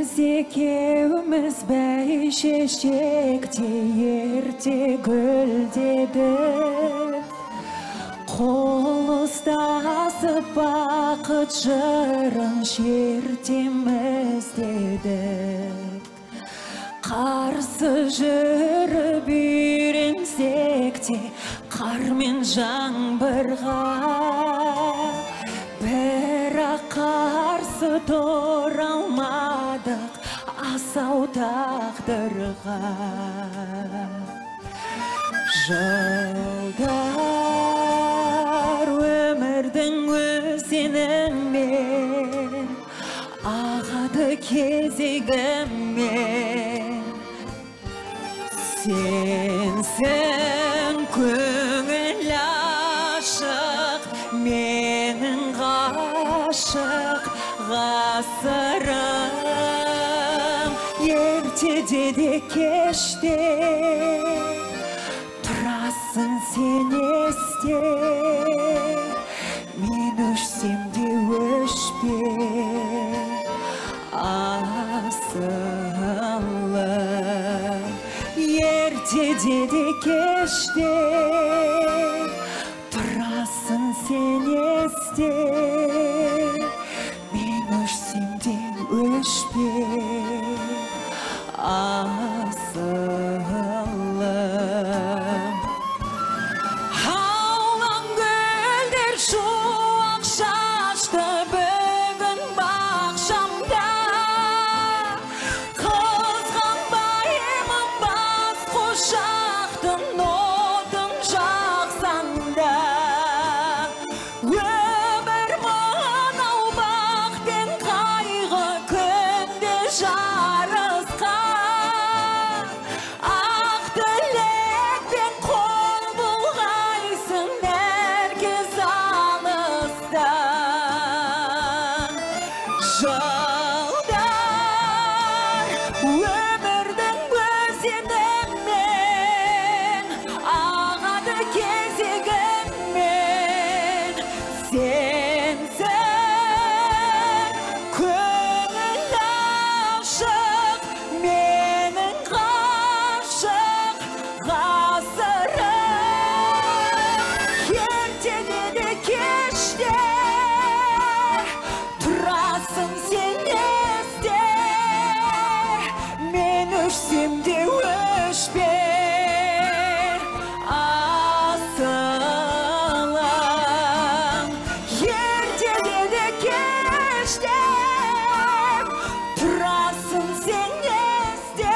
Biz ekevimiz bәйшешекте ерте гүлдедік. Қол ұстасып бақыт жырын шертеміз дедік. Қарсы жүріп үйренсек те қар мен жаңбырға, бірақ қарсы тұра алмадық асау тағдырға. Жылдар өмірдің өзенімен ағады кезегімен. Сенсің көңіл ашық, менің ғашық ғасырым. Ертеде де кеште тұрасың сен есте, мен өшсем де өшпе асылым. Ертеде де кеште тұрасың сен есте, мен өшсем де өшпе асылым. Аулам гүлдер шуақ шашты бүгін бақшамда, қызғанбаймын бас құшақтың отын жақсаңда. Өмір мынау бақ пен қайғы күнде жарысқан, ақ тілекпен қол бұлғайсың нәркез алыстан. Жылдар өмірдің өзенімен ағады кезегімен. Сенсің көңіл ашық, менің ғашық ғасырым. Ертеде де кеште тұрасың сен есте, мен өшсем де өшпе асылым. Ертеде де кеште тұрасың сен есте,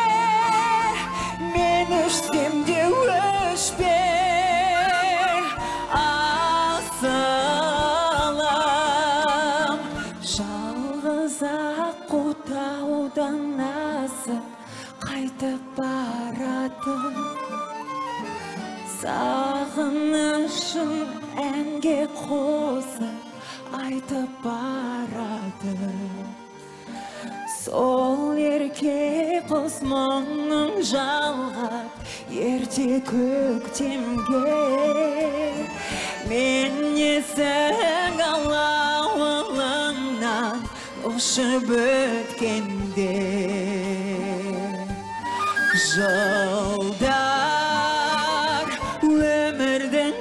мен өшсем де өшпе асылым. Жалғыз аққу таудан асып қайтып барады, сағынышын әнге қосып айтып барады. Сол ерке құс мұңын жалғап ерте көктемге, мен есің алауылыңнан ұшып өткенде. Жылдар өмірдің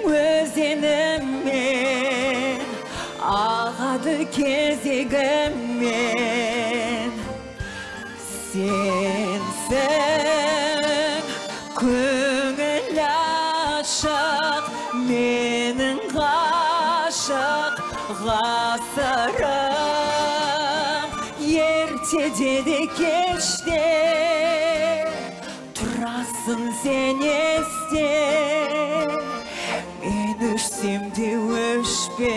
өзенімен ағады кезегімен. Сенсің көңіл ашық, менің ғашық ғасырым. Ертеде де кеште тұрасың сен есте, мен өшсем де өшпе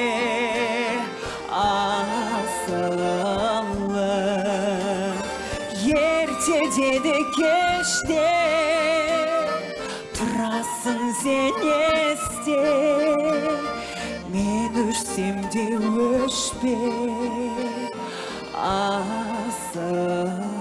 асылым. Ертеде де кеште тұрасың сен есте, мен өшсем де өшпе асылым.